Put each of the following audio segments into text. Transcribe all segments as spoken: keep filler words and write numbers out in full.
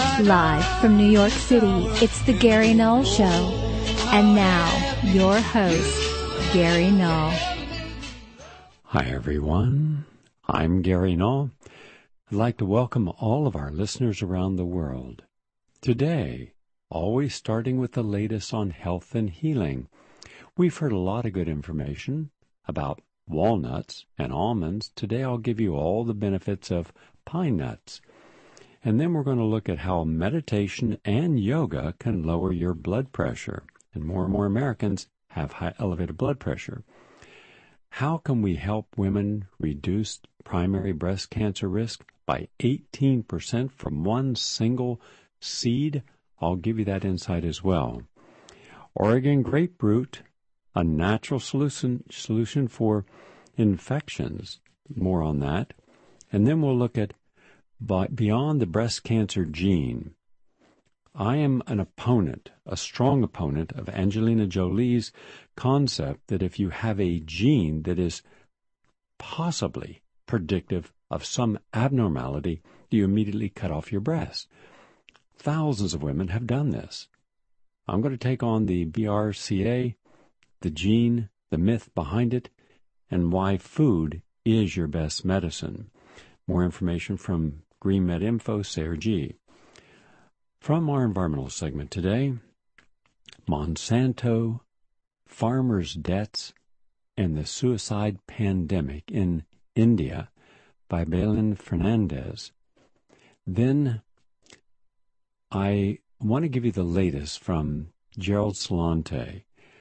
Live from New York City, it's the Gary Null Show. And now, your host, Gary Null. Hi, everyone. I'm Gary Null. I'd like to welcome all of our listeners around the world. Today, always starting with the latest on health and healing. We've heard a lot of good information about walnuts and almonds. Today, I'll give you all the benefits of pine nuts. And then we're going to look at how meditation and yoga can lower your blood pressure. And more and more Americans have high elevated blood pressure. How can we help women reduce primary breast cancer risk by eighteen percent from one single seed? I'll give you that insight as well. Oregon grape root, a natural solution, solution for infections. More on that. And then we'll look at But beyond the breast cancer gene. I am an opponent, a strong opponent of Angelina Jolie's concept that if you have a gene that is possibly predictive of some abnormality, you immediately cut off your breast. Thousands of women have done this. I'm going to take on the B R C A, the gene, the myth behind it, and why food is your best medicine. More information from Green Med Info, Sarah G. From our environmental segment today, Monsanto, farmers' debts, and the suicide pandemic in India by Belen Fernandez. Then I want to give you the latest from Gerald Celente.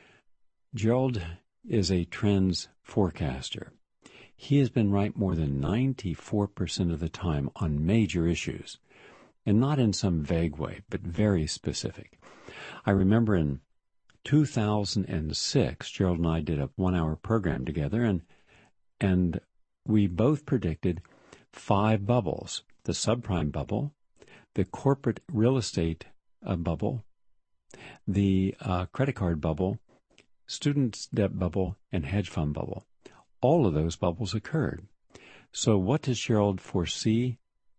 Gerald is a trends forecaster. He has been right more than ninety-four percent of the time on major issues, and not in some vague way, but very specific. I remember in two thousand six, Gerald and I did a one-hour program together, and and we both predicted five bubbles: the subprime bubble, the corporate real estate uh, bubble, the uh, credit card bubble, student debt bubble, and hedge fund bubble. All of those bubbles occurred. So what does Gerald foresee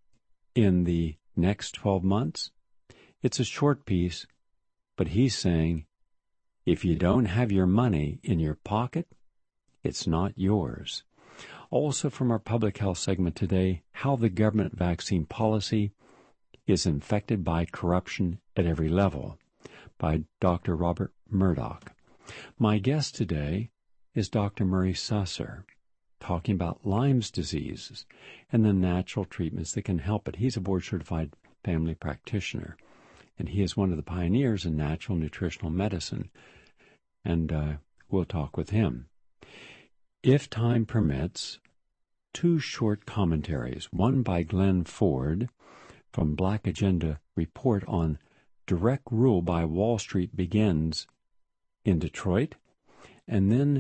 in the next twelve months? It's a short piece, but he's saying, if you don't have your money in your pocket, it's not yours. Also from our public health segment today, how the government vaccine policy is infected by corruption at every level, by Doctor Robert Murdoch. My guest today is Doctor Murray Susser, talking about Lyme's disease and the natural treatments that can help it. He's a board-certified family practitioner, and he is one of the pioneers in natural nutritional medicine, and uh, we'll talk with him. If time permits, two short commentaries, one by Glenn Ford from Black Agenda Report on direct rule by Wall Street begins in Detroit, and then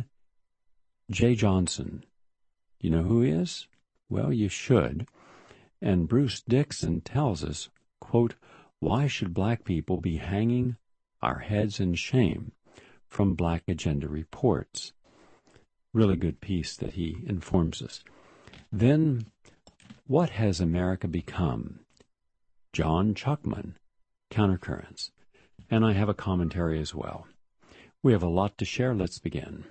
Jay Johnson. You know who he is? Well, you should. And Bruce Dixon tells us, quote, why should black people be hanging our heads in shame, from Black Agenda Reports. Really good piece that he informs us. Then, what has America become? John Chuckman, Countercurrents. And I have a commentary as well. We have a lot to share. Let's begin.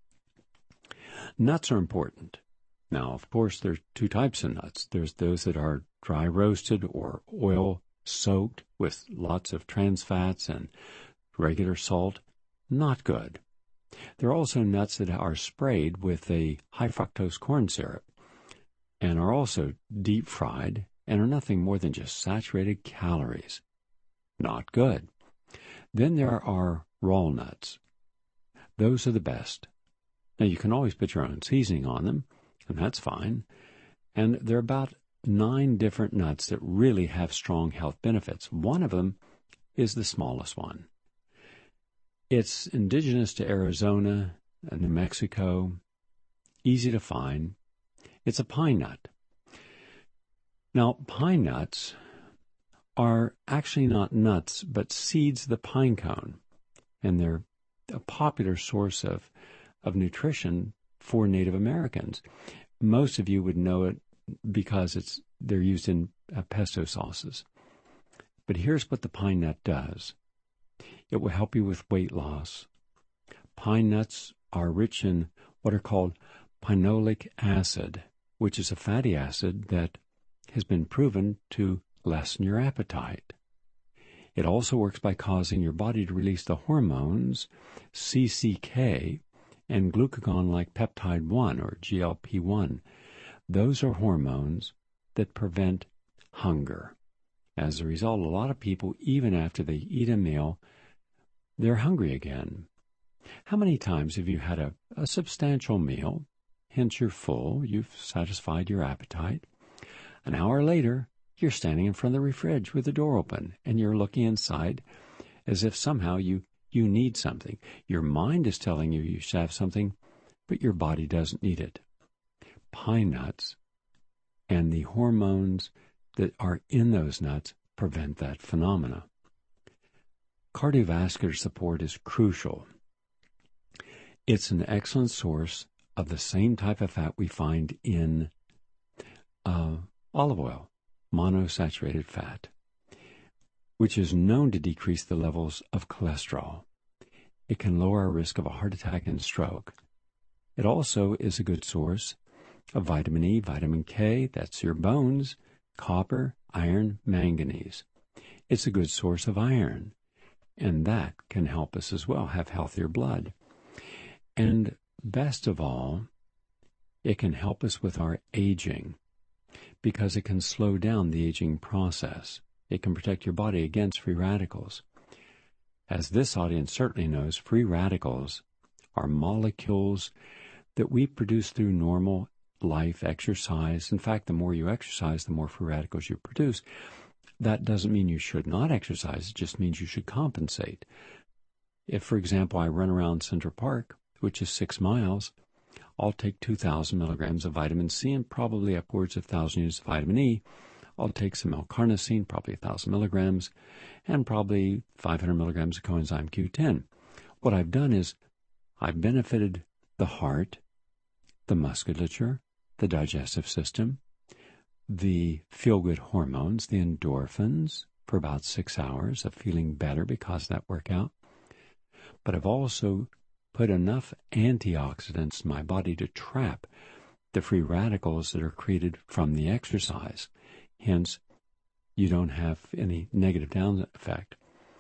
Nuts are important. Now, of course, there's two types of nuts. There's those that are dry roasted or oil soaked with lots of trans fats and regular salt. Not good. There are also nuts that are sprayed with a high fructose corn syrup and are also deep fried and are nothing more than just saturated calories. Not good. Then there are raw nuts. Those are the best. Now, you can always put your own seasoning on them, and that's fine. And there are about nine different nuts that really have strong health benefits. One of them is the smallest one. It's indigenous to Arizona and New Mexico, easy to find. It's a pine nut. Now, pine nuts are actually not nuts, but seeds of the pine cone, and they're a popular source of of nutrition for Native Americans. Most of you would know it because it's they're used in uh, pesto sauces. But here's what the pine nut does. It will help you with weight loss. Pine nuts are rich in what are called phenolic acid, which is a fatty acid that has been proven to lessen your appetite. It also works by causing your body to release the hormones C C K and glucagon-like peptide one, or G L P one. Those are hormones that prevent hunger. As a result, a lot of people, even after they eat a meal, they're hungry again. How many times have you had a, a substantial meal, hence you're full, you've satisfied your appetite? An hour later, you're standing in front of the fridge with the door open, and you're looking inside as if somehow you, you need something. Your mind is telling you you should have something, but your body doesn't need it. Pine nuts and the hormones that are in those nuts prevent that phenomena. Cardiovascular support is crucial. It's an excellent source of the same type of fat we find in uh, olive oil, monosaturated fat, which is known to decrease the levels of cholesterol. It can lower our risk of a heart attack and stroke. It also is a good source of vitamin E, vitamin K, that's your bones, copper, iron, manganese. It's a good source of iron, and that can help us as well have healthier blood. And best of all, it can help us with our aging because it can slow down the aging process. It can protect your body against free radicals. As this audience certainly knows, free radicals are molecules that we produce through normal life exercise. In fact, the more you exercise, the more free radicals you produce. That doesn't mean you should not exercise. It just means you should compensate. If, for example, I run around Central Park, which is six miles, I'll take two thousand milligrams of vitamin C and probably upwards of one thousand units of vitamin E. I'll take some L-carnosine, probably one thousand milligrams, and probably five hundred milligrams of coenzyme Q ten. What I've done is I've benefited the heart, the musculature, the digestive system, the feel-good hormones, the endorphins, for about six hours of feeling better because of that workout. But I've also put enough antioxidants in my body to trap the free radicals that are created from the exercise. Hence, you don't have any negative down effect.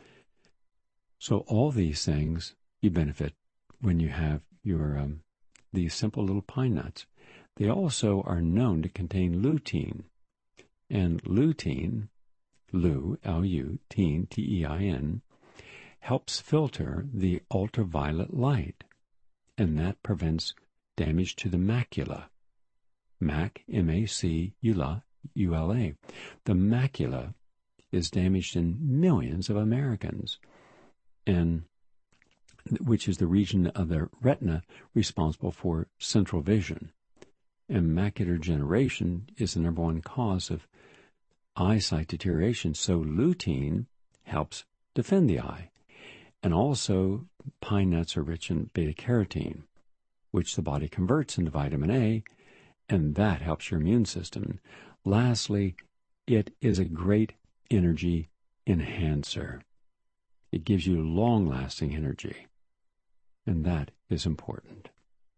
So all these things you benefit when you have your um, these simple little pine nuts. They also are known to contain lutein. And lutein, lu, L U, teen, T E I N, helps filter the ultraviolet light, and that prevents damage to the macula. Mac, M A C, U L A, U L A. The macula is damaged in millions of Americans, and which is the region of the retina responsible for central vision. And macular degeneration is the number one cause of eyesight deterioration. So lutein helps defend the eye. And also, pine nuts are rich in beta-carotene, which the body converts into vitamin A, and that helps your immune system. Lastly, it is a great energy enhancer. It gives you long-lasting energy, and that is important.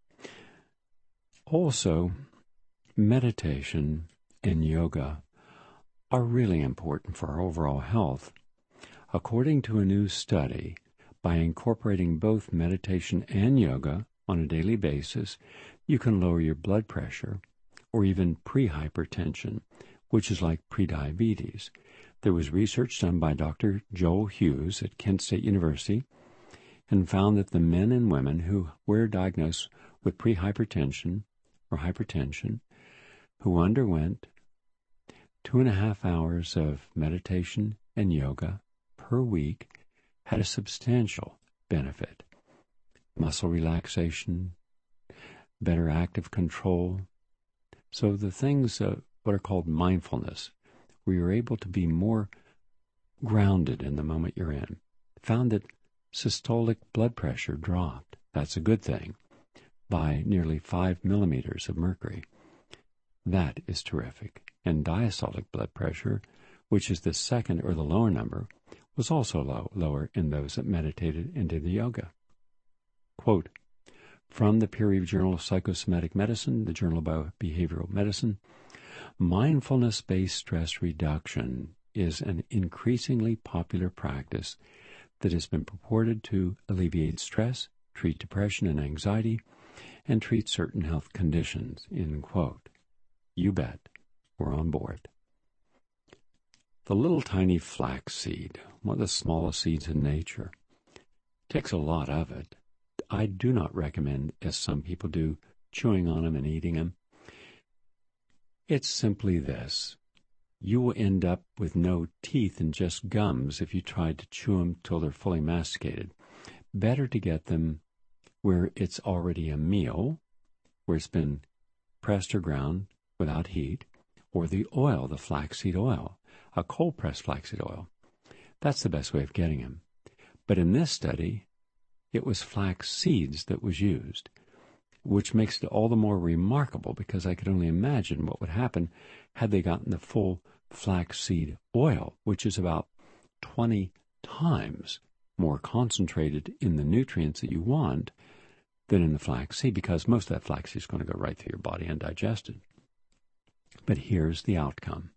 Also, meditation and yoga are really important for our overall health. According to a new study, by incorporating both meditation and yoga on a daily basis, you can lower your blood pressure or even pre-hypertension, which is like prediabetes. There was research done by Doctor Joel Hughes at Kent State University and found that the men and women who were diagnosed with pre-hypertension or hypertension who underwent two and a half hours of meditation and yoga per week had a substantial benefit. Muscle relaxation, better active control. So the things, uh, what are called mindfulness, where you're able to be more grounded in the moment you're in, found that systolic blood pressure dropped. That's a good thing, by nearly five millimeters of mercury. That is terrific. And diastolic blood pressure which is the second or the lower number, was also low, lower in those that meditated and did the yoga. Quote, from the peer-reviewed Journal of Psychosomatic Medicine, the Journal of Behavioral Medicine, mindfulness-based stress reduction is an increasingly popular practice that has been purported to alleviate stress, treat depression and anxiety, and treat certain health conditions, end quote. You bet, we're on board. The little tiny flax seed, one of the smallest seeds in nature, takes a lot of it. I do not recommend, as some people do, chewing on them and eating them. It's simply this. You will end up with no teeth and just gums if you try to chew them till they're fully masticated. Better to get them where it's already a meal, where it's been pressed or ground without heat, or the oil, the flaxseed oil, a cold-pressed flaxseed oil. That's the best way of getting them. But in this study, it was flax seeds that was used, which makes it all the more remarkable because I could only imagine what would happen had they gotten the full flaxseed oil, which is about twenty times more concentrated in the nutrients that you want than in the flaxseed, because most of that flaxseed is going to go right through your body undigested. But here's the outcome.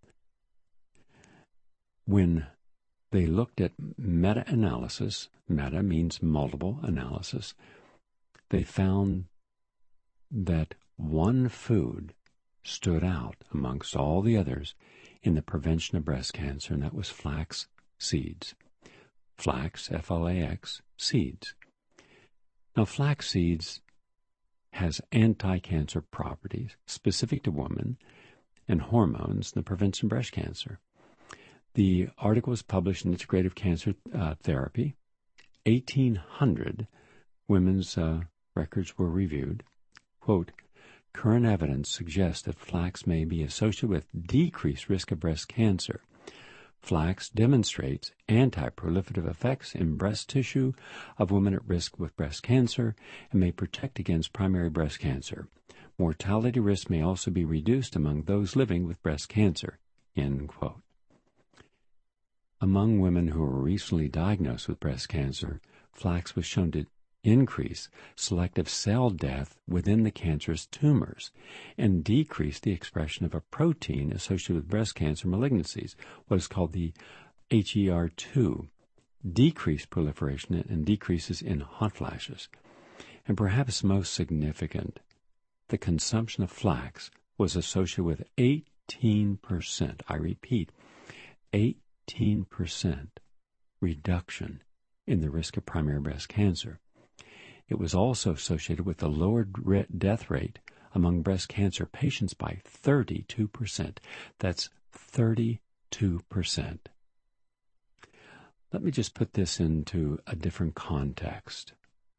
When they looked at meta-analysis, meta means multiple analysis, they found that one food stood out amongst all the others in the prevention of breast cancer, and that was flax seeds. Flax, F L A X, seeds. Now, flax seeds has anti-cancer properties specific to women and hormones in the prevention of breast cancer. The article was published in Integrative Cancer uh, Therapy. eighteen hundred women's uh, records were reviewed. Quote, current evidence suggests that flax may be associated with decreased risk of breast cancer. Flax demonstrates anti-proliferative effects in breast tissue of women at risk with breast cancer and may protect against primary breast cancer. Mortality risk may also be reduced among those living with breast cancer. End quote. Among women who were recently diagnosed with breast cancer, flax was shown to increase selective cell death within the cancerous tumors and decrease the expression of a protein associated with breast cancer malignancies, what is called the H E R two, decreased proliferation and decreases in hot flashes. And perhaps most significant, the consumption of flax was associated with eighteen percent, I repeat, eighteen percent reduction in the risk of primary breast cancer. It was also associated with a lowered death rate among breast cancer patients by thirty-two percent. That's thirty-two percent. Let me just put this into a different context.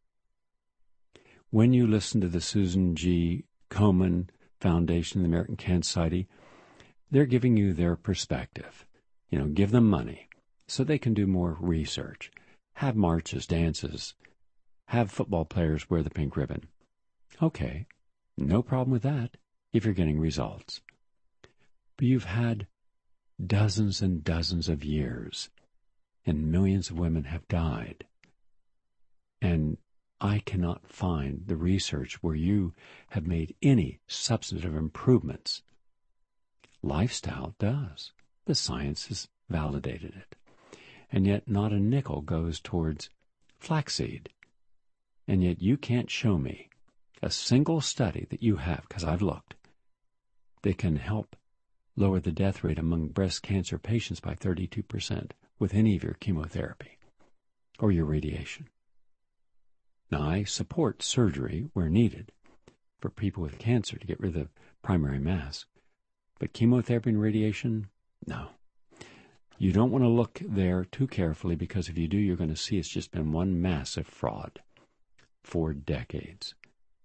When you listen to the Susan G. Komen Foundation, the American Cancer Society, they're giving you their perspective. You know, give them money so they can do more research, have marches, dances, have football players wear the pink ribbon. Okay, no problem with that if you're getting results. But you've had dozens and dozens of years, and millions of women have died. And I cannot find the research where you have made any substantive improvements. Lifestyle does. The science has validated it. And yet not a nickel goes towards flaxseed. And yet you can't show me a single study that you have, because I've looked, that can help lower the death rate among breast cancer patients by thirty-two percent with any of your chemotherapy or your radiation. Now, I support surgery where needed for people with cancer to get rid of the primary mass. But chemotherapy and radiation, no. You don't want to look there too carefully, because if you do, you're going to see it's just been one massive fraud for decades.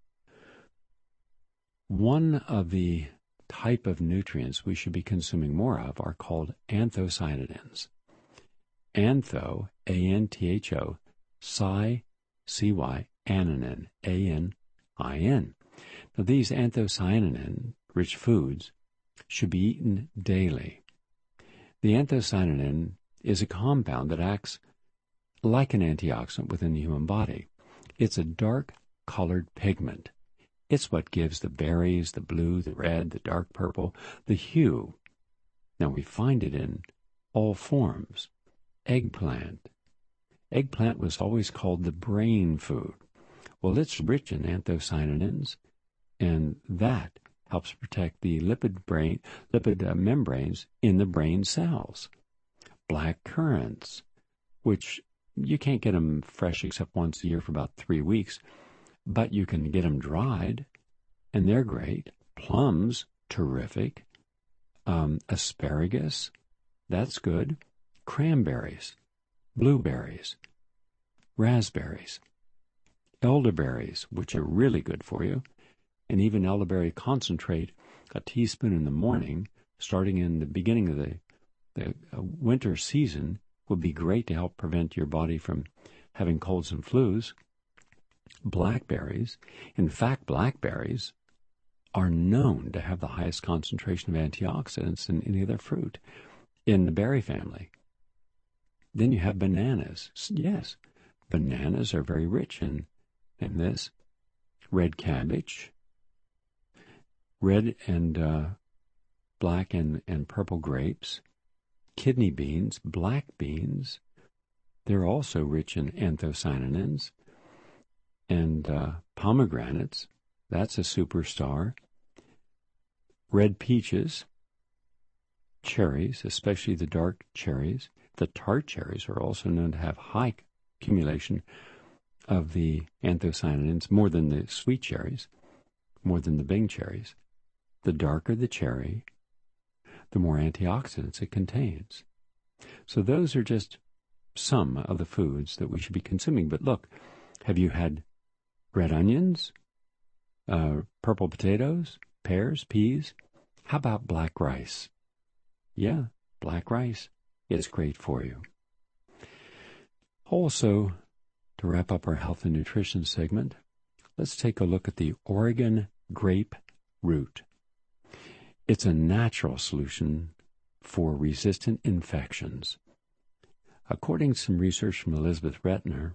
One of the type of nutrients we should be consuming more of are called anthocyanidins. Antho, A N T H O, cy, C Y, ananin, A N I N. Now, these anthocyanin-rich foods should be eaten daily. The anthocyanin is a compound that acts like an antioxidant within the human body. It's a dark-colored pigment. It's what gives the berries, the blue, the red, the dark purple, the hue. Now, we find it in all forms. Eggplant. Eggplant was always called the brain food. Well, it's rich in anthocyanins, and that helps protect the lipid brain, lipid uh, membranes in the brain cells. Black currants, which you can't get them fresh except once a year for about three weeks, but you can get them dried, and they're great. Plums, terrific. Um, asparagus, that's good. Cranberries, blueberries, raspberries, elderberries, which are really good for you, and even elderberry concentrate, a teaspoon in the morning, starting in the beginning of the, the uh, winter season, would be great to help prevent your body from having colds and flus. Blackberries, in fact, blackberries are known to have the highest concentration of antioxidants in any other fruit in the berry family. Then you have bananas. Yes, bananas are very rich in, in this. Red cabbage, red and uh, black and, and purple grapes, kidney beans, black beans. They're also rich in anthocyanins. And uh, pomegranates, that's a superstar. Red peaches, cherries, especially the dark cherries. The tart cherries are also known to have high accumulation of the anthocyanins, more than the sweet cherries, more than the Bing cherries. The darker the cherry, the more antioxidants it contains. So those are just some of the foods that we should be consuming. But look, have you had red onions, uh, purple potatoes, pears, peas? How about black rice? Yeah, black rice is great for you. Also, to wrap up our health and nutrition segment, let's take a look at the Oregon grape root. It's a natural solution for resistant infections. According to some research from Elizabeth Retner,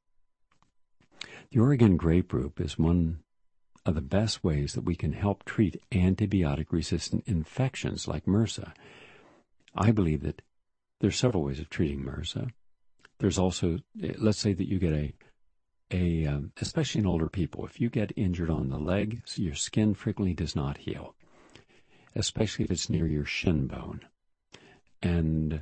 the Oregon grape root is one of the best ways that we can help treat antibiotic-resistant infections like MRSA. I believe that there's several ways of treating MRSA. There's also, let's say that you get a, a um, especially in older people, if you get injured on the leg, so your skin frequently does not heal, especially if it's near your shin bone. And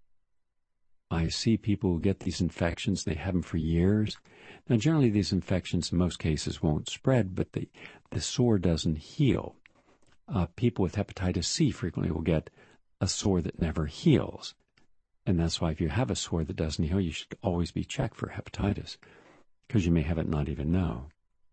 I see people who get these infections, they have them for years. Now, generally, these infections in most cases won't spread, but the, the sore doesn't heal. Uh, people with hepatitis C frequently will get a sore that never heals. And that's why if you have a sore that doesn't heal, you should always be checked for hepatitis, because you may have it and not even know.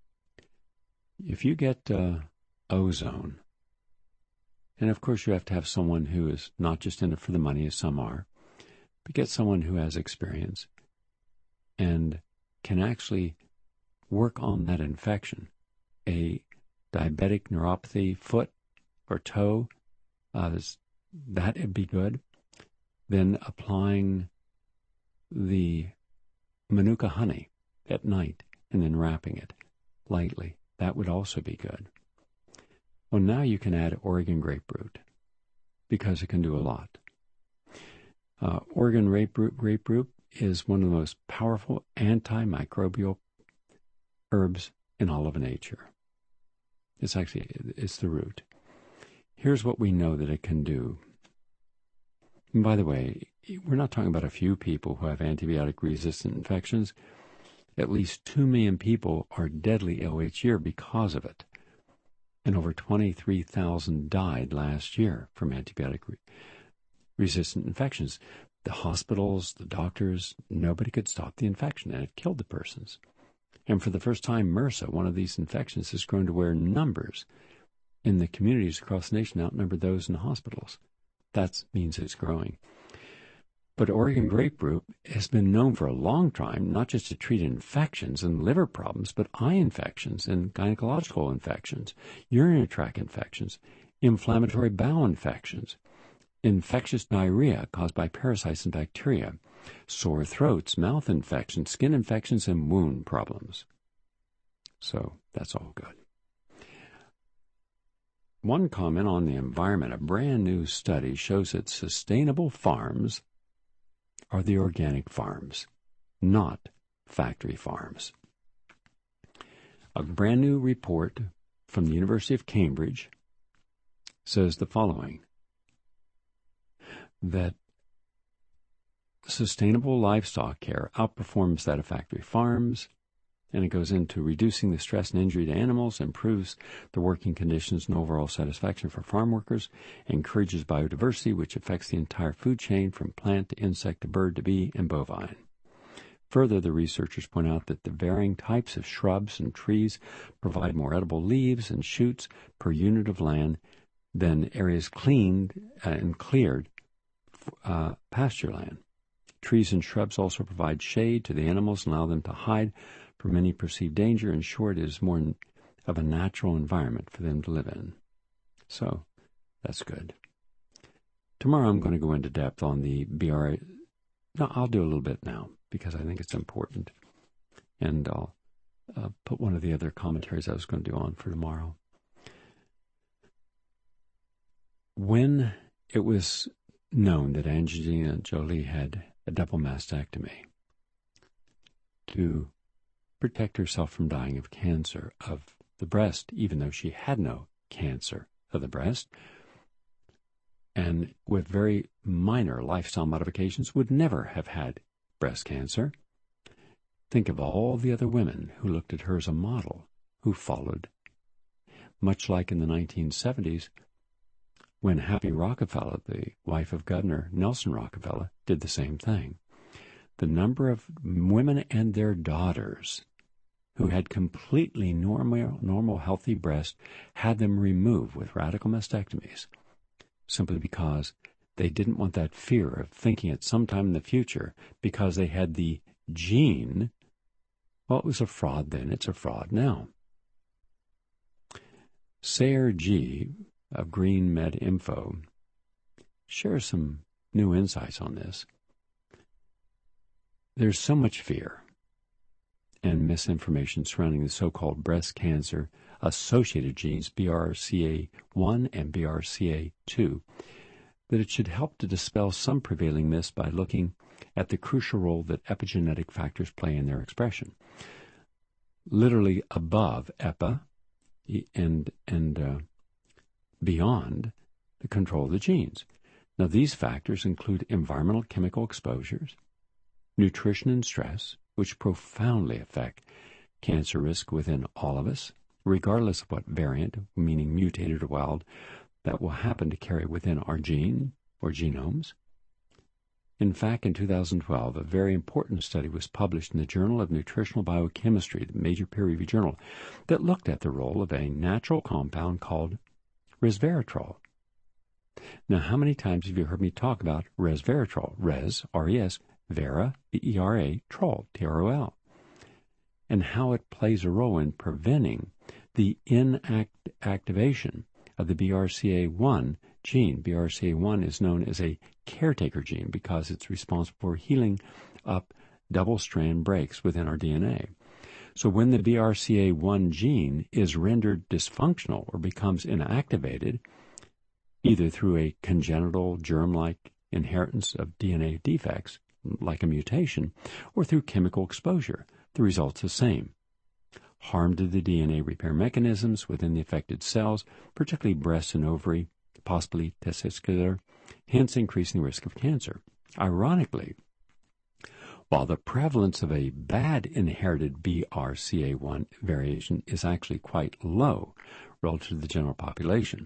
If you get uh, ozone, and of course you have to have someone who is not just in it for the money, as some are, but get someone who has experience and can actually work on that infection. A diabetic neuropathy foot or toe, uh, that would be good. Then applying the Manuka honey at night and then wrapping it lightly. That would also be good. Well, now you can add Oregon grape root because it can do a lot. Uh, Oregon grape root, grape root is one of the most powerful antimicrobial herbs in all of nature. It's actually, it's the root. Here's what we know that it can do. And by the way, we're not talking about a few people who have antibiotic-resistant infections. At least two million people are deadly ill each year because of it. And over twenty-three thousand died last year from antibiotic-resistant infections. The hospitals, the doctors, nobody could stop the infection, and it killed the persons. And for the first time, MRSA, one of these infections, has grown to where numbers in the communities across the nation outnumber those in the hospitals. That means it's growing. But Oregon grape root has been known for a long time, not just to treat infections and liver problems, but eye infections and gynecological infections, urinary tract infections, inflammatory bowel infections. infectious diarrhea caused by parasites and bacteria, sore throats, mouth infections, skin infections, and wound problems. So that's all good. One comment on the environment. A brand new study shows that sustainable farms are the organic farms, not factory farms. A brand new report from the University of Cambridge says the following, that sustainable livestock care outperforms that of factory farms, and it goes into reducing the stress and injury to animals, improves the working conditions and overall satisfaction for farm workers, encourages biodiversity, which affects the entire food chain from plant to insect to bird to bee and bovine. Further, the researchers point out that the varying types of shrubs and trees provide more edible leaves and shoots per unit of land than areas cleaned and cleared uh, pasture land. Trees and shrubs also provide shade to the animals and allow them to hide from any perceived danger. In short, it is more of a natural environment for them to live in. So, that's good. Tomorrow I'm going to go into depth on the B R A. No, I'll do a little bit now because I think it's important. And I'll uh, put one of the other commentaries I was going to do on for tomorrow. When it was known that Angelina Jolie had a double mastectomy to protect herself from dying of cancer of the breast, even though she had no cancer of the breast, and with very minor lifestyle modifications would never have had breast cancer. Think of all the other women who looked at her as a model, who followed. Much like in the nineteen seventies, when Happy Rockefeller, the wife of Governor Nelson Rockefeller, did the same thing. The number of women and their daughters who had completely normal, normal healthy breasts had them removed with radical mastectomies, simply because they didn't want that fear of thinking at some time in the future, because they had the gene. Well, it was a fraud then, it's a fraud now. Sayer G. of Green Med Info shares some new insights on this. There's so much fear and misinformation surrounding the so-called breast cancer associated genes B R C A one and B R C A two that it should help to dispel some prevailing myths by looking at the crucial role that epigenetic factors play in their expression. Literally above epi and, and uh, beyond the control of the genes. Now, these factors include environmental chemical exposures, nutrition and stress, which profoundly affect cancer risk within all of us, regardless of what variant, meaning mutated or wild, that will happen to carry within our gene or genomes. In fact, in two thousand twelve, a very important study was published in the Journal of Nutritional Biochemistry, the major peer-reviewed journal, that looked at the role of a natural compound called resveratrol. Now, how many times have you heard me talk about resveratrol? Res, R E S, vera, V E R A, trol, T R O L, and how it plays a role in preventing the inactivation of the B R C A one gene. B R C A one is known as a caretaker gene because it's responsible for healing up double-strand breaks within our D N A. So when the B R C A one gene is rendered dysfunctional or becomes inactivated, either through a congenital germ-like inheritance of D N A defects, like a mutation, or through chemical exposure, the result's the same. Harm to the D N A repair mechanisms within the affected cells, particularly breast and ovary, possibly testicular, hence increasing the risk of cancer. Ironically, while the prevalence of a bad inherited B R C A one variation is actually quite low relative to the general population.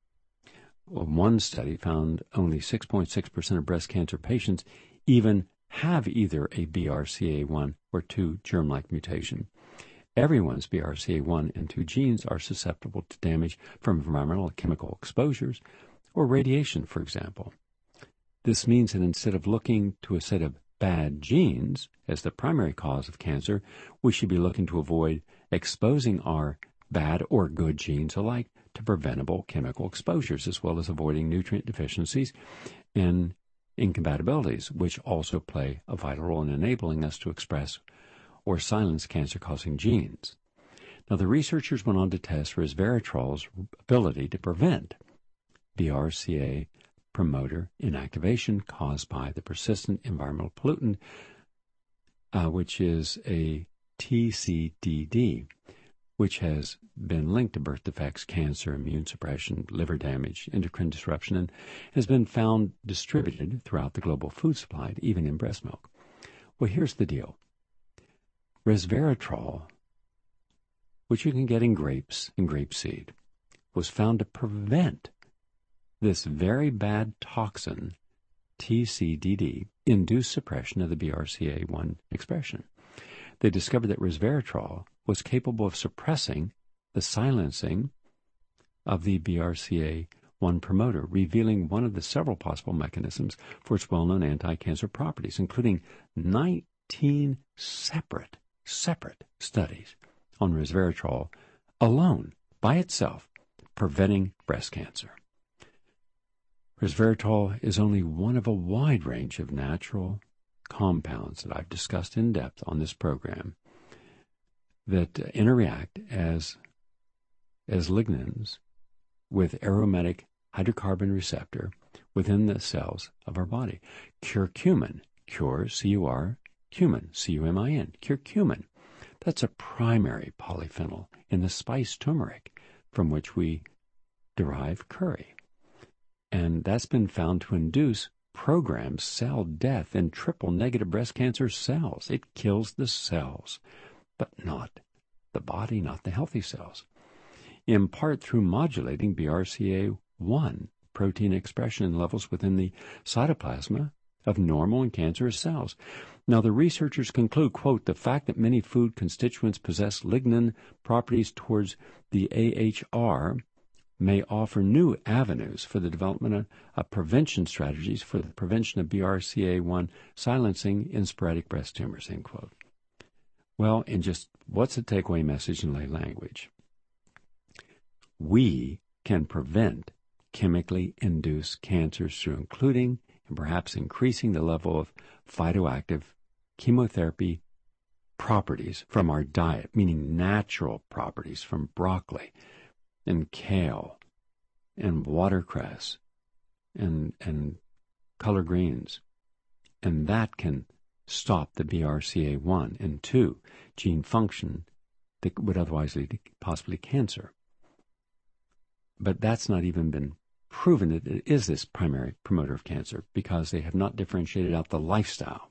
One study found only six point six percent of breast cancer patients even have either a B R C A one or two germ-like mutation. Everyone's B R C A one and two genes are susceptible to damage from environmental chemical exposures or radiation, for example. This means that instead of looking to a set of bad genes as the primary cause of cancer, we should be looking to avoid exposing our bad or good genes alike to preventable chemical exposures, as well as avoiding nutrient deficiencies and incompatibilities, which also play a vital role in enabling us to express or silence cancer-causing genes. Now, the researchers went on to test resveratrol's ability to prevent B R C A promoter inactivation caused by the persistent environmental pollutant, uh, which is a T C D D, which has been linked to birth defects, cancer, immune suppression, liver damage, endocrine disruption, and has been found distributed throughout the global food supply, even in breast milk. Well, here's the deal. Resveratrol, which you can get in grapes and grapeseed, was found to prevent this very bad toxin, T C D D, induced suppression of the B R C A one expression. They discovered that resveratrol was capable of suppressing the silencing of the B R C A one promoter, revealing one of the several possible mechanisms for its well-known anti-cancer properties, including nineteen separate, separate studies on resveratrol alone, by itself, preventing breast cancer. Resveratrol is only one of a wide range of natural compounds that I've discussed in depth on this program that uh, interact as, as lignins with aromatic hydrocarbon receptor within the cells of our body. Curcumin, cure, C U R, cumin, C U M I N, curcumin. That's a primary polyphenol in the spice turmeric from which we derive curry. And that's been found to induce programmed cell death in triple-negative breast cancer cells. It kills the cells, but not the body, not the healthy cells, in part through modulating B R C A one protein expression levels within the cytoplasma of normal and cancerous cells. Now, the researchers conclude, quote, the fact that many food constituents possess lignin properties towards the A H R may offer new avenues for the development of, of prevention strategies for the prevention of B R C A one silencing in sporadic breast tumors, end quote. Well, and just what's the takeaway message in lay language? We can prevent chemically induced cancers through including and perhaps increasing the level of phytoactive chemotherapy properties from our diet, meaning natural properties from broccoli and kale and watercress and and color greens. And that can stop the B R C A one and two gene function that would otherwise lead to possibly cancer. But that's not even been proven that it is this primary promoter of cancer because they have not differentiated out the lifestyle.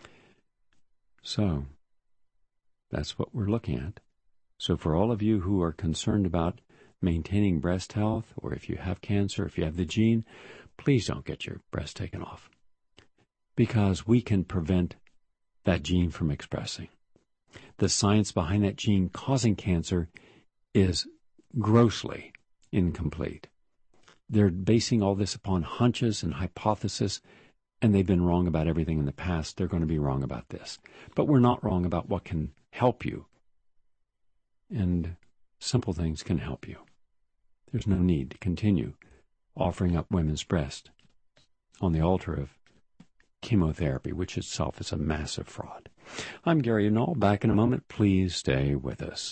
So that's what we're looking at. So for all of you who are concerned about maintaining breast health, or if you have cancer, if you have the gene, please don't get your breast taken off, because we can prevent that gene from expressing. The science behind that gene causing cancer is grossly incomplete. They're basing all this upon hunches and hypotheses, and they've been wrong about everything in the past. They're going to be wrong about this. But we're not wrong about what can help you. And simple things can help you. There's no need to continue offering up women's breast on the altar of chemotherapy, which itself is a massive fraud. I'm Gary Null. Back in a moment. Please stay with us.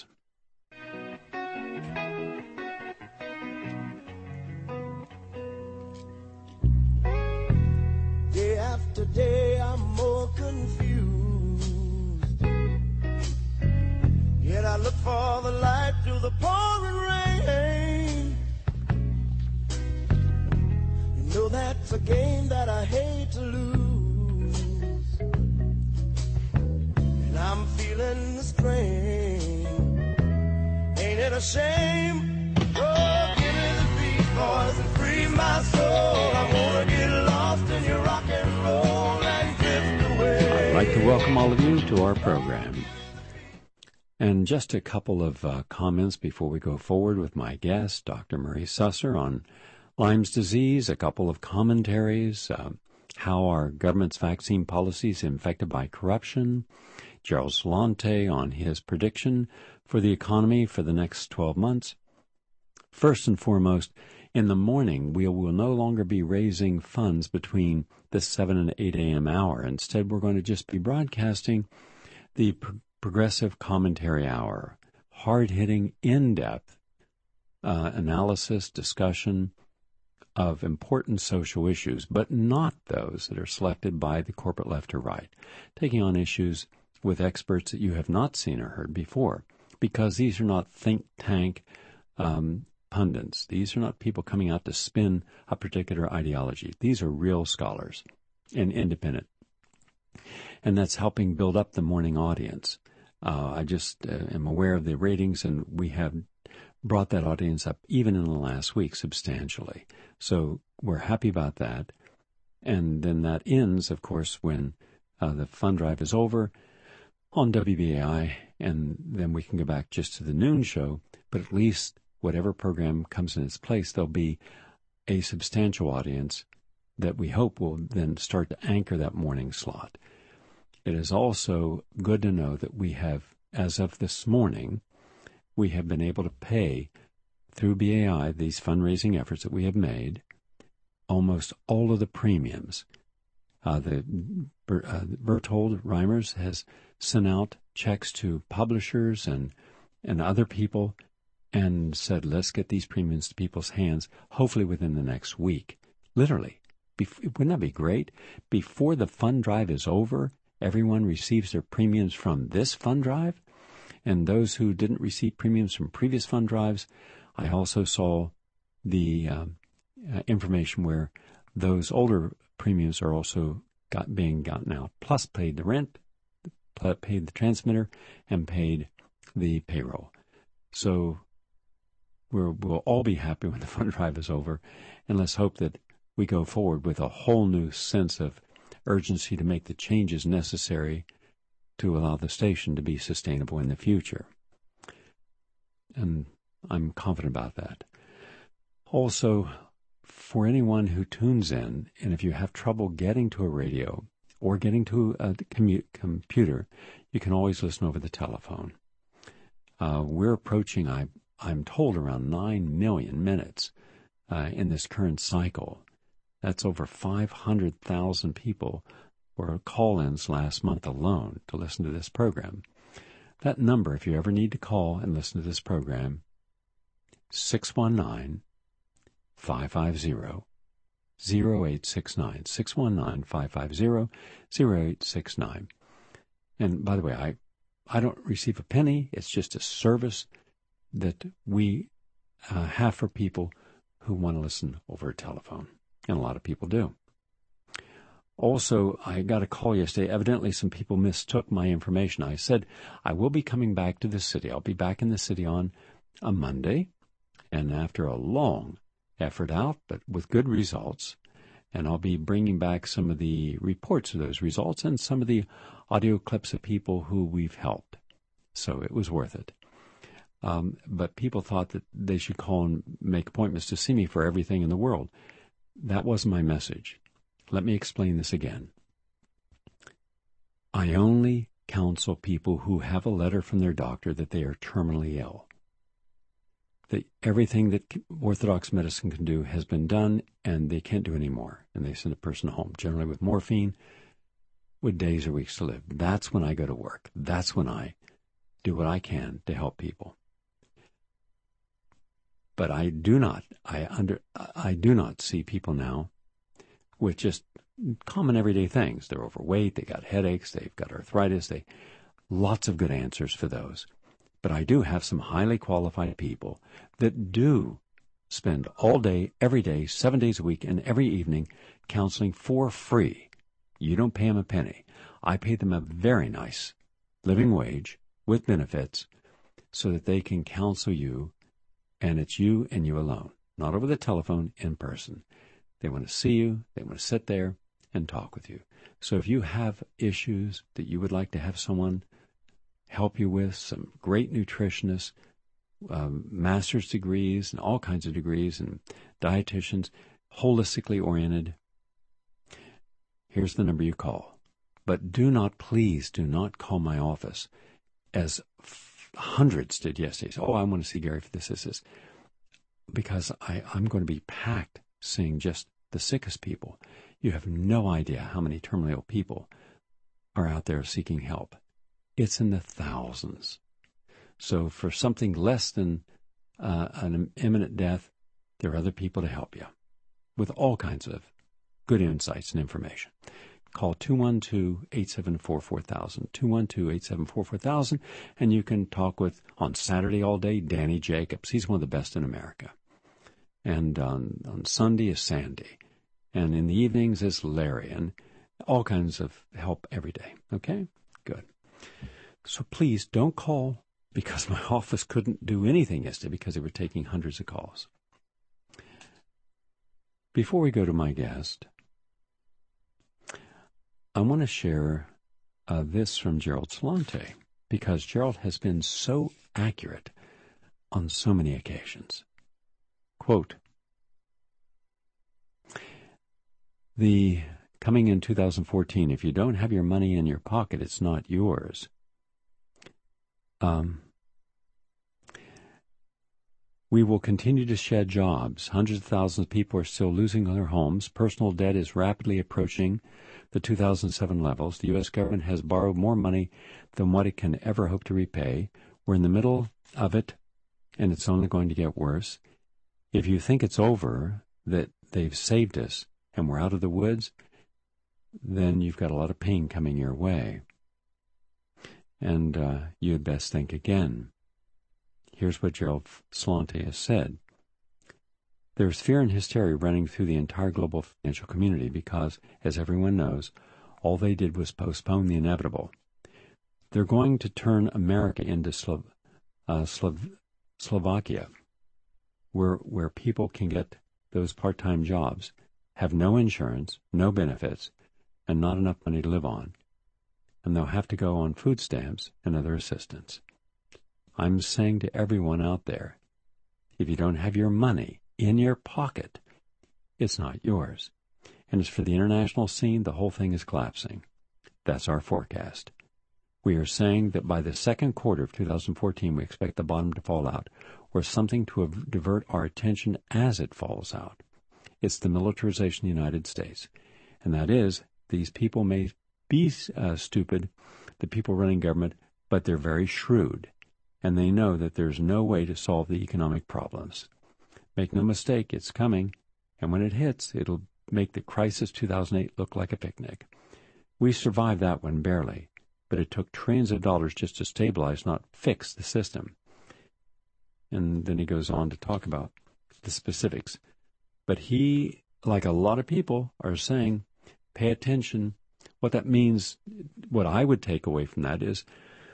Day after day, I'm more confused. Yet I look for the light through the pouring rain. You know that's a game that I hate to lose. And I'm feeling the strain. Ain't it a shame? Oh, give me the beat, boys, and free my soul. I wanna get lost in your rock and roll and drift away. I'd like to welcome all of you to our program. And just a couple of uh, comments before we go forward with my guest, Doctor Murray Susser, on Lyme's disease, a couple of commentaries, uh, how our government's vaccine policies infected by corruption, Gerald Celente on his prediction for the economy for the next twelve months, First and foremost, in the morning, we will no longer be raising funds between the seven and eight a.m. hour. Instead, we're going to just be broadcasting the pro- Progressive Commentary Hour, hard-hitting, in-depth uh, analysis, discussion of important social issues, but not those that are selected by the corporate left or right, taking on issues with experts that you have not seen or heard before, because these are not think tank um, pundits. These are not people coming out to spin a particular ideology. These are real scholars and independent. And that's helping build up the morning audience. Uh, I just uh, am aware of the ratings, and we have brought that audience up even in the last week substantially. So we're happy about that. And then that ends, of course, when uh, the fund drive is over on W B A I, and then we can go back just to the noon show. But at least whatever program comes in its place, there'll be a substantial audience that we hope will then start to anchor that morning slot. It is also good to know that we have, as of this morning, we have been able to pay through B A I, these fundraising efforts that we have made, almost all of the premiums. Uh, the uh, Berthold Reimers has sent out checks to publishers and and other people and said, let's get these premiums to people's hands, hopefully within the next week. Literally. Bef- wouldn't that be great? Before the fund drive is over, everyone receives their premiums from this fund drive. And those who didn't receive premiums from previous fund drives, I also saw the um, uh, information where those older premiums are also got, being gotten out, plus paid the rent, paid the transmitter, and paid the payroll. So we're, we'll all be happy when the fund drive is over, and let's hope that we go forward with a whole new sense of urgency to make the changes necessary to allow the station to be sustainable in the future. And I'm confident about that. Also, for anyone who tunes in, and if you have trouble getting to a radio or getting to a commu- computer, you can always listen over the telephone. Uh, we're approaching, I, I'm told, around nine million minutes uh, in this current cycle. That's over five hundred thousand people were call-ins last month alone to listen to this program. That number, if you ever need to call and listen to this program, six one nine, five five zero, zero eight six nine, six one nine, five five zero, zero eight six nine. And by the way, I, I don't receive a penny. It's just a service that we uh, have for people who want to listen over a telephone. And a lot of people do. Also, I got a call yesterday. Evidently, some people mistook my information. I said, I will be coming back to the city. I'll be back in the city on a Monday. And after a long effort out, but with good results, and I'll be bringing back some of the reports of those results and some of the audio clips of people who we've helped. So it was worth it. Um, but people thought that they should call and make appointments to see me for everything in the world. That wasn't my message. Let me explain this again. I only counsel people who have a letter from their doctor that they are terminally ill. That everything that Orthodox medicine can do has been done, and they can't do any more. And they send a person home, generally with morphine, with days or weeks to live. That's when I go to work. That's when I do what I can to help people. But I do not, I under, I do not see people now with just common everyday things. They're overweight, they got headaches, they've got arthritis, they, lots of good answers for those. But I do have some highly qualified people that do spend all day, every day, seven days a week, and every evening counseling for free. You don't pay them a penny. I pay them a very nice living wage with benefits so that they can counsel you. And it's you and you alone, not over the telephone, in person. They want to see you. They want to sit there and talk with you. So if you have issues that you would like to have someone help you with, some great nutritionists, um, master's degrees and all kinds of degrees, and dietitians, holistically oriented, here's the number you call. But do not, please do not call my office as hundreds did yesterday. So, oh, I want to see Gary for this, this, this. because I, I'm going to be packed seeing just the sickest people. You have no idea how many terminally ill people are out there seeking help. It's in the thousands. So for something less than uh, an imminent death, there are other people to help you with all kinds of good insights and information. Call two one two, eight seven four, four thousand, two one two, eight seven four, four thousand, and you can talk with, on Saturday all day, Danny Jacobs. He's one of the best in America. And on, on Sunday is Sandy. And in the evenings is Larry, and all kinds of help every day. Okay? Good. So please don't call, because my office couldn't do anything yesterday because they were taking hundreds of calls. Before we go to my guest, I want to share uh, this from Gerald Celente, because Gerald has been so accurate on so many occasions. Quote, the coming in two thousand fourteen, if you don't have your money in your pocket, it's not yours. Um, we will continue to shed jobs. Hundreds of thousands of people are still losing their homes. Personal debt is rapidly approaching the two thousand seven levels. The U S government has borrowed more money than what it can ever hope to repay. We're in the middle of it, and it's only going to get worse. If you think it's over, that they've saved us, and we're out of the woods, then you've got a lot of pain coming your way. And uh, you had best think again. Here's what Gerald Celente has said. There's fear and hysteria running through the entire global financial community because, as everyone knows, all they did was postpone the inevitable. They're going to turn America into Slo- uh, Slo- Slovakia, where where people can get those part-time jobs, have no insurance, no benefits, and not enough money to live on. And they'll have to go on food stamps and other assistance. I'm saying to everyone out there, if you don't have your money in your pocket, it's not yours. And as for the international scene, the whole thing is collapsing. That's our forecast. We are saying that by the second quarter of two thousand fourteen, we expect the bottom to fall out, or something to divert our attention as it falls out. It's the militarization of the United States. And that is, these people may be uh, stupid, the people running government, but they're very shrewd. And they know that there's no way to solve the economic problems. Make no mistake, it's coming. And when it hits, it'll make the crisis two thousand eight look like a picnic. We survived that one barely, but it took trillions of dollars just to stabilize, not fix the system. And then he goes on to talk about the specifics. But he, like a lot of people, are saying, pay attention. What that means, what I would take away from that is,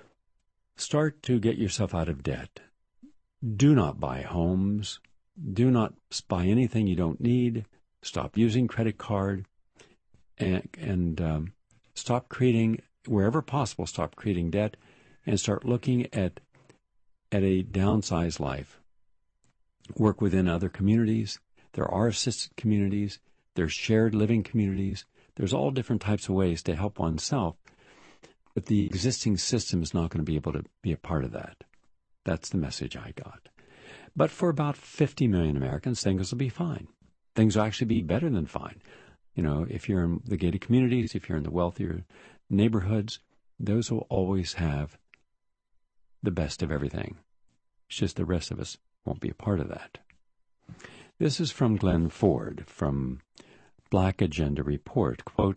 start to get yourself out of debt. Do not buy homes. Do not buy anything you don't need. Stop using credit card. And, and um, stop creating, wherever possible, stop creating debt, and start looking at at a downsized life. Work within other communities. There are assisted communities. There's shared living communities. There's all different types of ways to help oneself. But the existing system is not going to be able to be a part of that. That's the message I got. But for about fifty million Americans, things will be fine. Things will actually be better than fine. You know, if you're in the gated communities, if you're in the wealthier neighborhoods, those will always have the best of everything. It's just the rest of us won't be a part of that. This is from Glenn Ford from Black Agenda Report. Quote,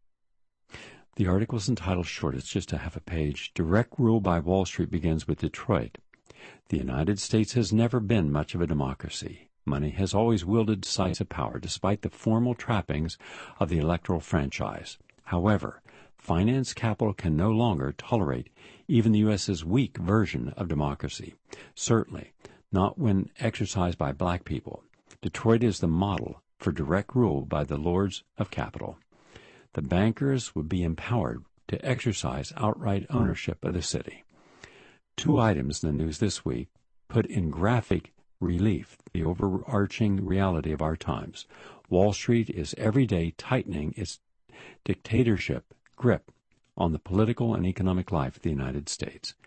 the article is entitled short. It's just a half a page. Direct rule by Wall Street begins with Detroit. The United States has never been much of a democracy. Money has always wielded decisive power, despite the formal trappings of the electoral franchise. However, finance capital can no longer tolerate even the U S's weak version of democracy. Certainly not when exercised by black people. Detroit is the model for direct rule by the lords of capital. The bankers would be empowered to exercise outright ownership of the city. Two items in the news this week put in graphic relief the overarching reality of our times. Wall Street is every day tightening its dictatorship grip on the political and economic life of the United States.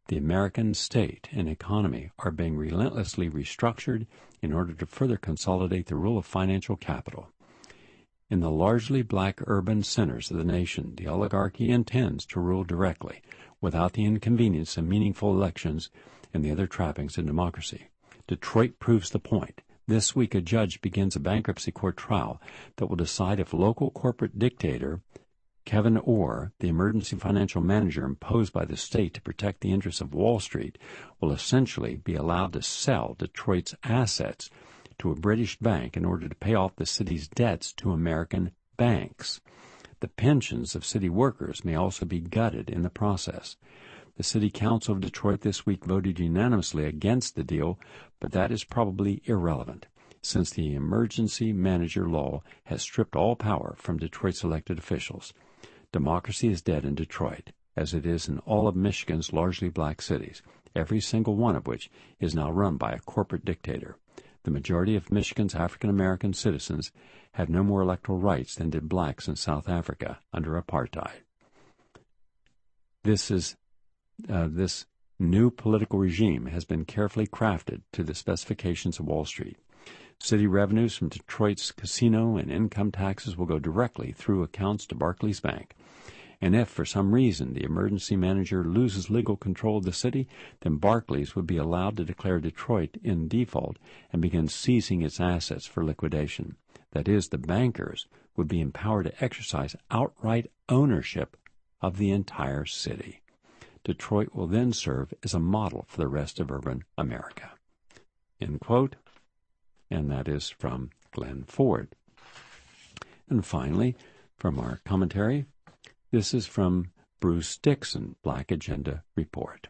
The American state and economy are being relentlessly restructured in order to further consolidate the rule of financial capital. In the largely black urban centers of the nation, the oligarchy intends to rule directly, without the inconvenience of meaningful elections and the other trappings of democracy. Detroit proves the point. This week, a judge begins a bankruptcy court trial that will decide if local corporate dictator Kevin Orr, the emergency financial manager imposed by the state to protect the interests of Wall Street, will essentially be allowed to sell Detroit's assets to a British bank in order to pay off the city's debts to American banks. The pensions of city workers may also be gutted in the process. The City Council of Detroit this week voted unanimously against the deal, but that is probably irrelevant, since the emergency manager law has stripped all power from Detroit's elected officials. Democracy is dead in Detroit, as it is in all of Michigan's largely black cities, every single one of which is now run by a corporate dictator. The majority of Michigan's African-American citizens have no more electoral rights than did blacks in South Africa under apartheid. This is uh, this new political regime has been carefully crafted to the specifications of Wall Street. City revenues from Detroit's casino and income taxes will go directly through accounts to Barclays Bank. And if, for some reason, the emergency manager loses legal control of the city, then Barclays would be allowed to declare Detroit in default and begin seizing its assets for liquidation. That is, the bankers would be empowered to exercise outright ownership of the entire city. Detroit will then serve as a model for the rest of urban America. End quote. And that is from Glenn Ford. And finally, from our commentary, this is from Bruce Dixon, Black Agenda Report.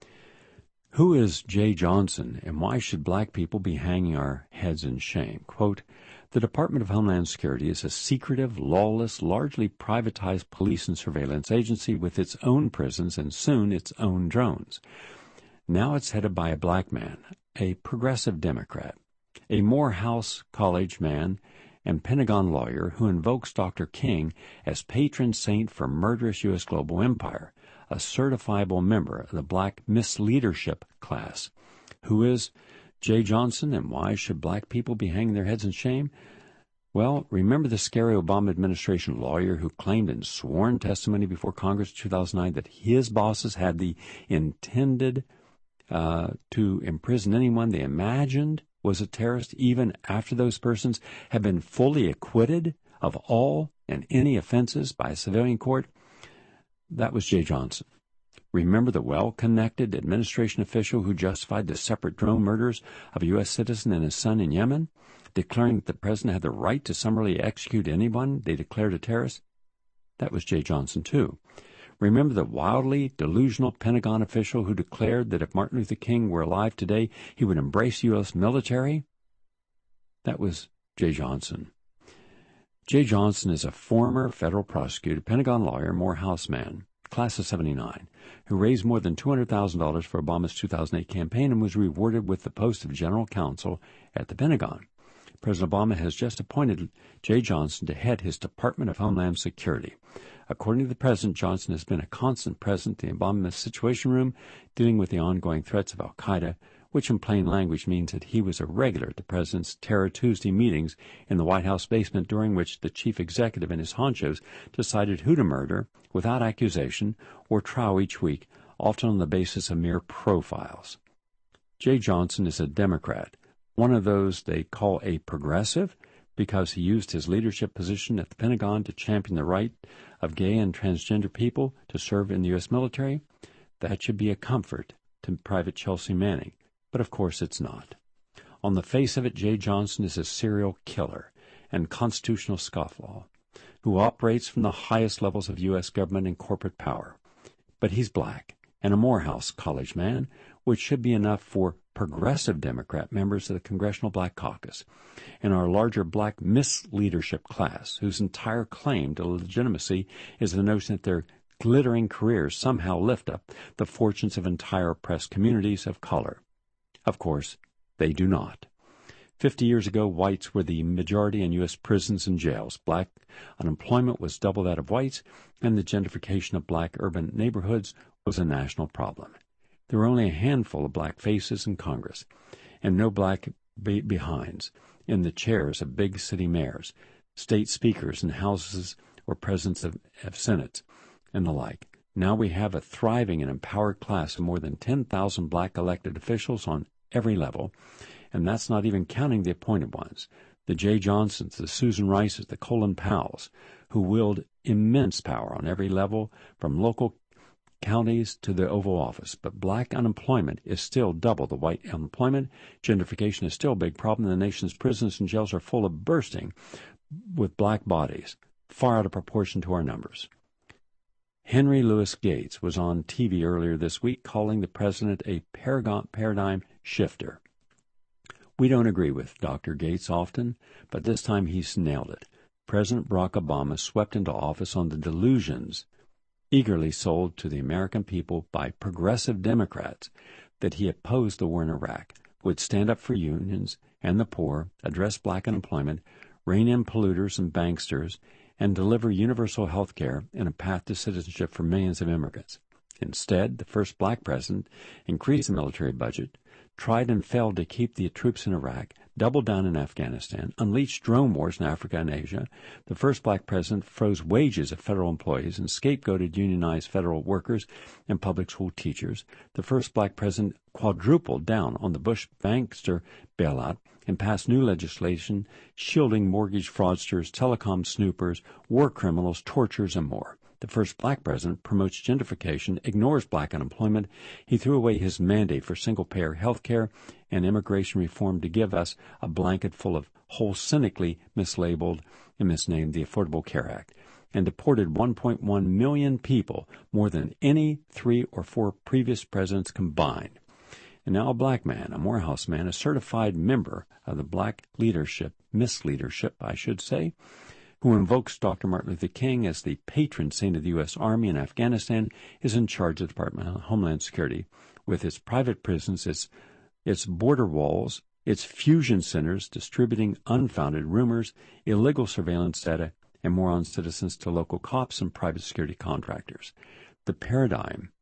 Who is Jay Johnson, and why should black people be hanging our heads in shame? Quote, the Department of Homeland Security is a secretive, lawless, largely privatized police and surveillance agency with its own prisons and soon its own drones. Now it's headed by a black man, a progressive Democrat, a Morehouse College man, and Pentagon lawyer who invokes Doctor King as patron saint for murderous U S global empire, a certifiable member of the black misleadership class. Who is Jay Johnson, and why should black people be hanging their heads in shame? Well, remember the scary Obama administration lawyer who claimed in sworn testimony before Congress in two thousand nine that his bosses had the intended uh, to imprison anyone they imagined was a terrorist, even after those persons had been fully acquitted of all and any offenses by a civilian court? That was Jay Johnson. Remember the well-connected administration official who justified the separate drone murders of a U S citizen and his son in Yemen, declaring that the president had the right to summarily execute anyone they declared a terrorist? That was Jay Johnson, too. Remember the wildly delusional Pentagon official who declared that if Martin Luther King were alive today, he would embrace U S military? That was Jay Johnson. Jay Johnson is a former federal prosecutor, Pentagon lawyer, Morehouse man, class of seventy-nine, who raised more than two hundred thousand dollars for Obama's two thousand eight campaign and was rewarded with the post of general counsel at the Pentagon. President Obama has just appointed Jay Johnson to head his Department of Homeland Security. According to the President, Johnson has been a constant presence in the Obama Situation Room, dealing with the ongoing threats of al-Qaeda, which in plain language means that he was a regular at the President's Terror Tuesday meetings in the White House basement, during which the chief executive and his honchos decided who to murder without accusation or trial each week, often on the basis of mere profiles. Jay Johnson is a Democrat, one of those they call a progressive, because he used his leadership position at the Pentagon to champion the right of gay and transgender people to serve in the U S military. That should be a comfort to Private Chelsea Manning, but of course it's not. On the face of it, Jay Johnson is a serial killer and constitutional scofflaw who operates from the highest levels of U S government and corporate power. But he's black and a Morehouse College man, which should be enough for progressive Democrat members of the Congressional Black Caucus and our larger black misleadership class, whose entire claim to legitimacy is the notion that their glittering careers somehow lift up the fortunes of entire oppressed communities of color. Of course, they do not. Fifty years ago, whites were the majority in U S prisons and jails. Black unemployment was double that of whites, and the gentrification of black urban neighborhoods was a national problem. There were only a handful of black faces in Congress, and no black be- behinds in the chairs of big city mayors, state speakers, and houses or presidents of, of senates, and the like. Now we have a thriving and empowered class of more than ten thousand black elected officials on every level, and that's not even counting the appointed ones, the Jay Johnsons, the Susan Rices, the Colin Powells, who wield immense power on every level, from local counties to the Oval Office. But black unemployment is still double the white unemployment. Gentrification is still a big problem. The nation's prisons and jails are full of bursting with black bodies, far out of proportion to our numbers. Henry Louis Gates was on T V earlier this week calling the president a paradigm shifter. We don't agree with Doctor Gates often, but this time he's nailed it. President Barack Obama swept into office on the delusions eagerly sold to the American people by progressive Democrats that he opposed the war in Iraq, would stand up for unions and the poor, address black unemployment, rein in polluters and banksters, and deliver universal health care and a path to citizenship for millions of immigrants. Instead, the first black president increased the military budget, tried and failed to keep the troops in Iraq, doubled down in Afghanistan, unleashed drone wars in Africa and Asia. The first black president froze wages of federal employees and scapegoated unionized federal workers and public school teachers. The first black president quadrupled down on the Bush bankster bailout and passed new legislation shielding mortgage fraudsters, telecom snoopers, war criminals, torturers, and more. The first black president promotes gentrification, ignores black unemployment. He threw away his mandate for single-payer health care and immigration reform to give us a blanket full of whole cynically mislabeled and misnamed the Affordable Care Act, and deported one point one million people, more than any three or four previous presidents combined. And now a black man, a Morehouse man, a certified member of the black leadership, misleadership, I should say, who invokes Doctor Martin Luther King as the patron saint of the U S. Army in Afghanistan, is in charge of the Department of Homeland Security, with its private prisons, its, its border walls, its fusion centers distributing unfounded rumors, illegal surveillance data, and more on citizens to local cops and private security contractors. The paradigm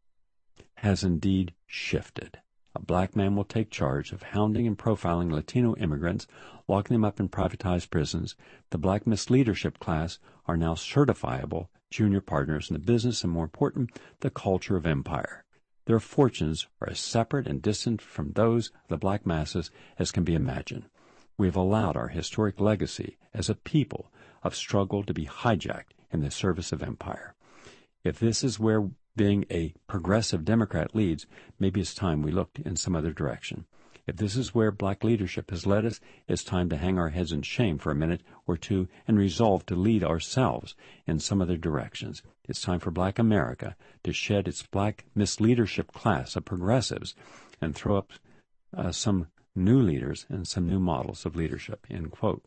has indeed shifted. A black man will take charge of hounding and profiling Latino immigrants, locking them up in privatized prisons. The black misleadership class are now certifiable junior partners in the business and, more important, the culture of empire. Their fortunes are as separate and distant from those of the black masses as can be imagined. We have allowed our historic legacy as a people of struggle to be hijacked in the service of empire. If this is where being a progressive Democrat leads, maybe it's time we looked in some other direction. If this is where black leadership has led us, it's time to hang our heads in shame for a minute or two and resolve to lead ourselves in some other directions. It's time for black America to shed its black misleadership class of progressives and throw up uh, some new leaders and some new models of leadership, end quote.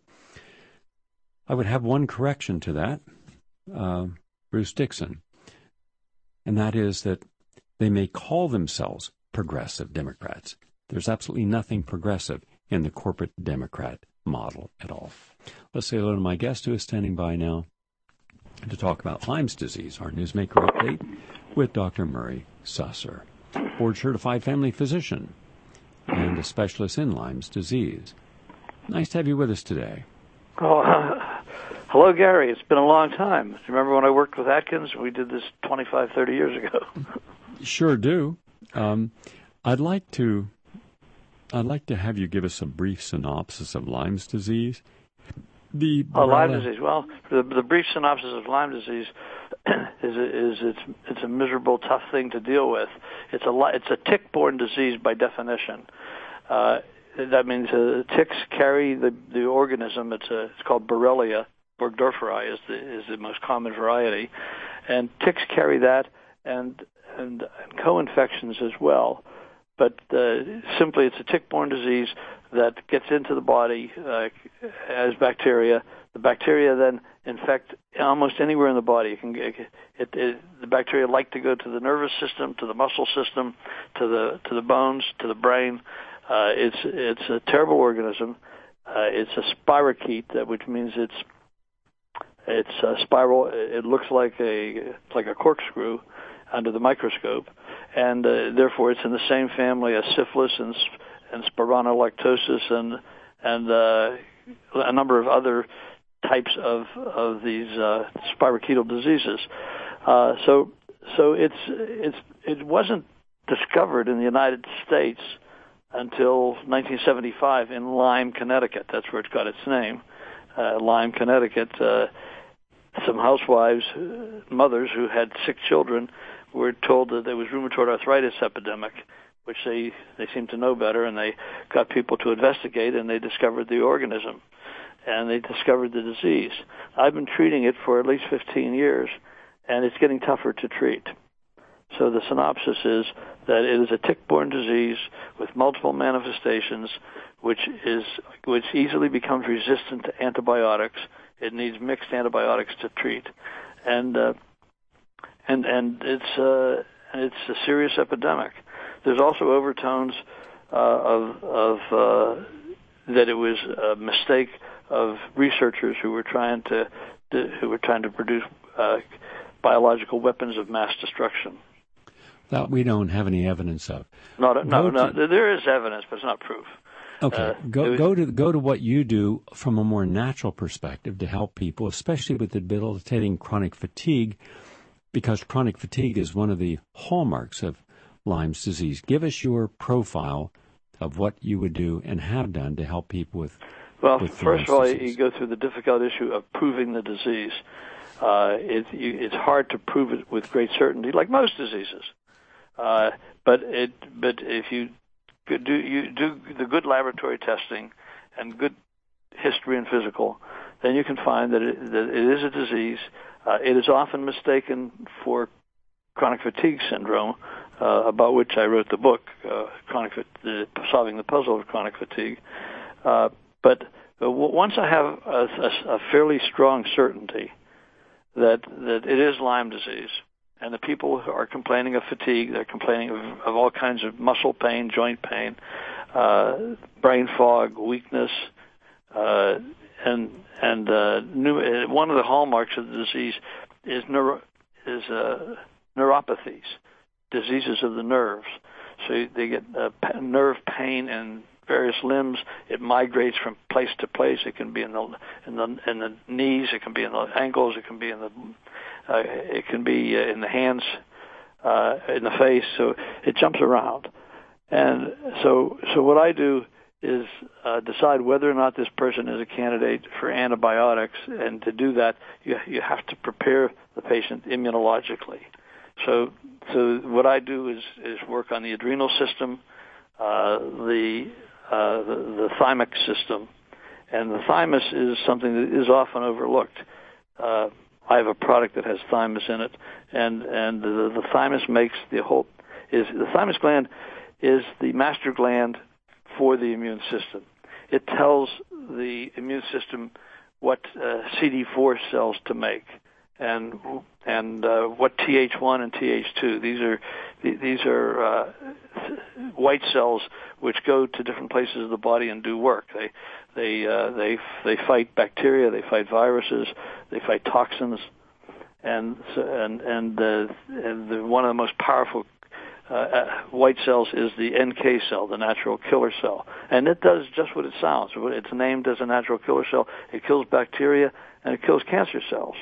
I would have one correction to that, uh, Bruce Dixon, and that is that they may call themselves progressive Democrats. There's absolutely nothing progressive in the corporate Democrat model at all. Let's say hello to my guest who is standing by now to talk about Lyme's disease, our Newsmaker update with Doctor Murray Susser, board-certified family physician and a specialist in Lyme's disease. Nice to have you with us today. Oh, uh, hello, Gary. It's been a long time. Do you remember when I worked with Atkins? We did this twenty-five, thirty years ago. Sure do. Um, I'd like to I'd like to have you give us a brief synopsis of Lyme's disease. The oh, Lyme disease. Well, the, the brief synopsis of Lyme disease is is it's it's a miserable, tough thing to deal with. It's a it's a tick-borne disease by definition. Uh, that means uh, ticks carry the the organism. It's a it's called Borrelia burgdorferi is the is the most common variety, and ticks carry that and and, and co-infections as well. But uh, simply, it's a tick-borne disease that gets into the body uh, as bacteria. The bacteria then infect almost anywhere in the body. It can, it, it, the bacteria like to go to the nervous system, to the muscle system, to the to the bones, to the brain. Uh, it's it's a terrible organism. Uh, it's a spirochete, that which means it's it's a spiral. It looks like a like a corkscrew, under the microscope, and uh, therefore it's in the same family as syphilis and and spironolactosis and and uh, a number of other types of of these uh, spirochetal diseases. Uh, so so it's it's it wasn't discovered in the United States until nineteen seventy-five in Lyme, Connecticut. That's where it got its name. Uh, Lyme, Connecticut. Uh, some housewives, uh, mothers who had sick children, were told that there was rheumatoid arthritis epidemic, which they, they seemed to know better, and they got people to investigate, and they discovered the organism, and they discovered the disease. I've been treating it for at least fifteen years, and it's getting tougher to treat. So the synopsis is that it is a tick-borne disease with multiple manifestations, which is which easily becomes resistant to antibiotics. It needs mixed antibiotics to treat, and uh, and and it's uh, it's a serious epidemic. There's also overtones uh, of of uh, that it was a mistake of researchers who were trying to, to who were trying to produce uh, biological weapons of mass destruction. That we don't have any evidence of. Not, no, no, no. There is evidence, but it's not proof. Okay, uh, go was, go to go to what you do from a more natural perspective to help people, especially with debilitating chronic fatigue, because chronic fatigue is one of the hallmarks of Lyme's disease. Give us your profile of what you would do and have done to help people with. Well, with first of all, disease. You go through the difficult issue of proving the disease. Uh, it, you, it's hard to prove it with great certainty, like most diseases. Uh, but it, but if you do you do the good laboratory testing and good history and physical, then you can find that it, that it is a disease. Uh, it is often mistaken for chronic fatigue syndrome, uh, about which I wrote the book, uh, chronic the, Solving the Puzzle of Chronic Fatigue. Uh, but uh, once I have a, a, a fairly strong certainty that that it is Lyme disease, and the people who are complaining of fatigue, they're complaining of, of all kinds of muscle pain, joint pain, uh, brain fog, weakness, uh, and and uh, new, one of the hallmarks of the disease is neuro, is uh, neuropathies, diseases of the nerves. So they get uh, nerve pain in various limbs. It migrates from place to place. It can be in the in the in the knees. It can be in the ankles. It can be in the Uh, it can be uh, in the hands, uh, in the face, so it jumps around. And so so what I do is uh, decide whether or not this person is a candidate for antibiotics, and to do that, you, you have to prepare the patient immunologically. So so what I do is, is work on the adrenal system, uh, the, uh, the the thymic system, and the thymus is something that is often overlooked. Uh, I have a product that has thymus in it, and and the, the thymus makes the whole is the thymus gland is the master gland for the immune system. It tells the immune system what uh, C D four cells to make, and and uh, what T H one and T H two. These are these are uh, white cells which go to different places of the body and do work. They they uh, they they fight bacteria, they fight viruses, they fight toxins, and and and, uh, and the, one of the most powerful uh, uh, white cells is the N K cell, the natural killer cell, and it does just what it sounds. It's named as a natural killer cell. It kills bacteria and it kills cancer cells.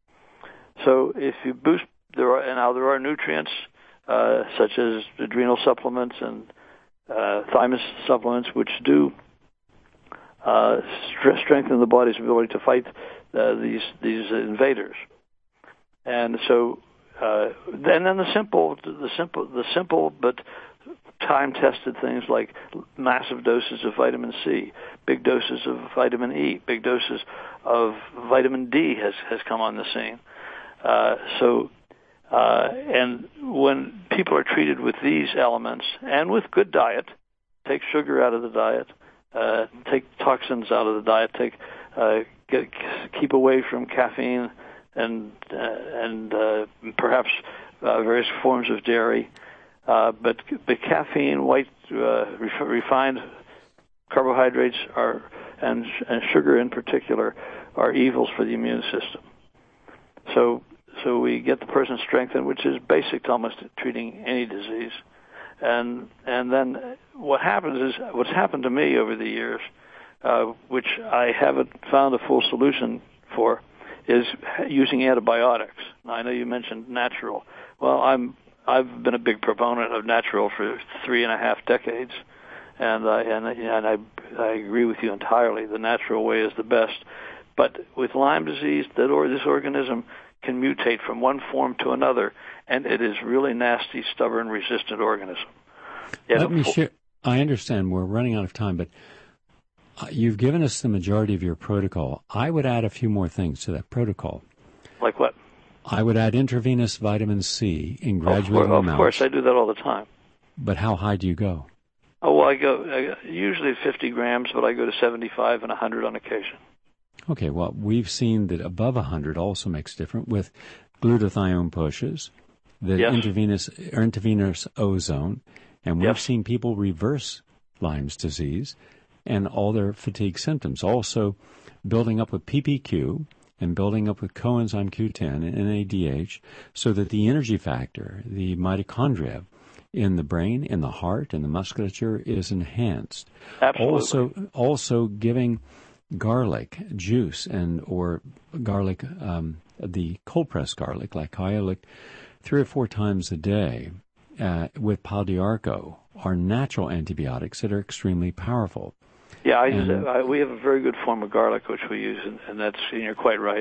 So if you boost there are and now there are nutrients uh, such as adrenal supplements and uh, thymus supplements which do uh, st- strengthen the body's ability to fight uh, these these invaders. And so uh, and then the simple the simple the simple but time-tested things like massive doses of vitamin C, big doses of vitamin E, big doses of vitamin D has has come on the scene. Uh, so, uh, and when people are treated with these elements and with good diet, take sugar out of the diet, uh, take toxins out of the diet, take uh, get, keep away from caffeine and uh, and uh, perhaps uh, various forms of dairy, uh, but the caffeine, white uh, refined carbohydrates are and and sugar in particular are evils for the immune system. So, so we get the person strengthened, which is basic to almost treating any disease. And and then what happens is, what's happened to me over the years, uh, which I haven't found a full solution for, is using antibiotics. Now, I know you mentioned natural. Well, I'm I've been a big proponent of natural for three and a half decades, and I and and I I agree with you entirely. The natural way is the best. But with Lyme disease, that or this organism can mutate from one form to another, and it is really nasty, stubborn, resistant organism. Yeah, Let me share. I understand we're running out of time, but uh, you've given us the majority of your protocol. I would add a few more things to that protocol. Like what? I would add intravenous vitamin C in Of graduating course, of amounts. course, I do that all the time. But how high do you go? Oh, well, I go I, usually fifty grams, but I go to seventy-five and one hundred on occasion. Okay, well, we've seen that above one hundred also makes a difference with glutathione pushes, the Yes. intravenous, intravenous ozone, and we've Yes. seen people reverse Lyme's disease and all their fatigue symptoms. Also, building up with P P Q and building up with coenzyme Q ten and N A D H so that the energy factor, the mitochondria in the brain, in the heart, and the musculature is enhanced. Absolutely. Also, also giving garlic juice and or garlic, um, the cold pressed garlic like Kyolic, three or four times a day uh, with Pau d'Arco are natural antibiotics that are extremely powerful. Yeah, I, And- I, we have a very good form of garlic which we use, and, and that's and you're quite right.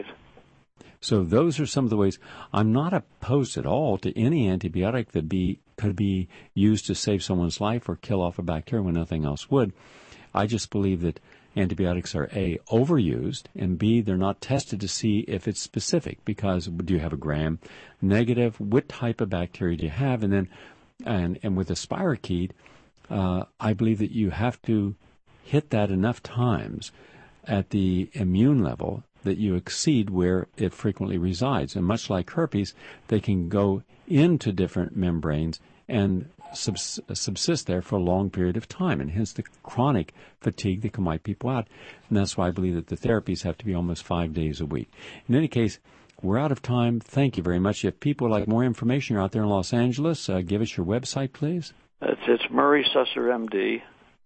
So those are some of the ways. I'm not opposed at all to any antibiotic that be could be used to save someone's life or kill off a bacteria when nothing else would. I just believe that antibiotics are A, overused, and B, they're not tested to see if it's specific, because do you have a gram negative? What type of bacteria do you have? And then, and, and with a spirochete, uh, I believe that you have to hit that enough times at the immune level that you exceed where it frequently resides. And much like herpes, they can go into different membranes and subs- subsist there for a long period of time, and hence the chronic fatigue that can wipe people out. And that's why I believe that the therapies have to be almost five days a week. In any case, we're out of time. Thank you very much. If people would like more information, you're out there in Los Angeles, uh, give us your website, please. It's, it's Murray Susser, M D,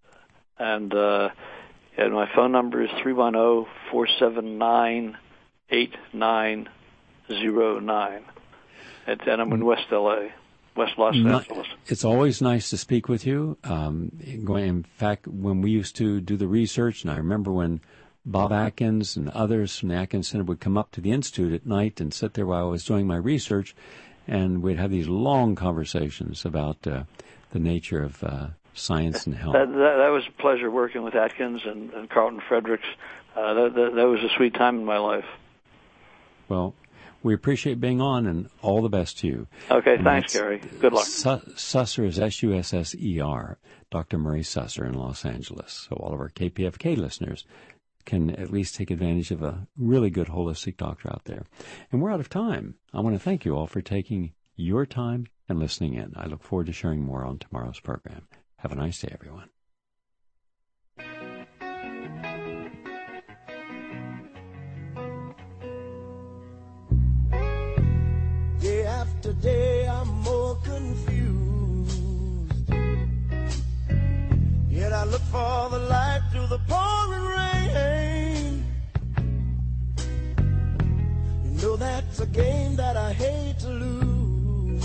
and uh, and my phone number is three one zero, four seven nine, eight nine zero nine, and, and I'm in West L A, West Los Not- Angeles. It's always nice to speak with you. Um, going- in fact, when we used to do the research, and I remember when Bob Atkins and others from the Atkins Center would come up to the Institute at night and sit there while I was doing my research, and we'd have these long conversations about uh, the nature of uh, science and health. That, that, that was a pleasure working with Atkins and, and Carlton Fredericks. Uh, that, that, that was a sweet time in my life. Well, we appreciate being on, and all the best to you. Okay, And thanks, that's- Gary. Good luck. Su- Susser is S U S S E R, Doctor Murray Susser in Los Angeles. So all of our K P F K listeners can at least take advantage of a really good holistic doctor out there. And we're out of time. I want to thank you all for taking your time and listening in. I look forward to sharing more on tomorrow's program. Have a nice day, everyone. Day after day, I'm more confused. Yet I look for the light through the pouring rain. You know that's a game that I hate to lose.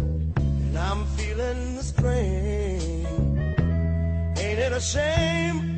And I'm feeling the strain. Ain't it a shame?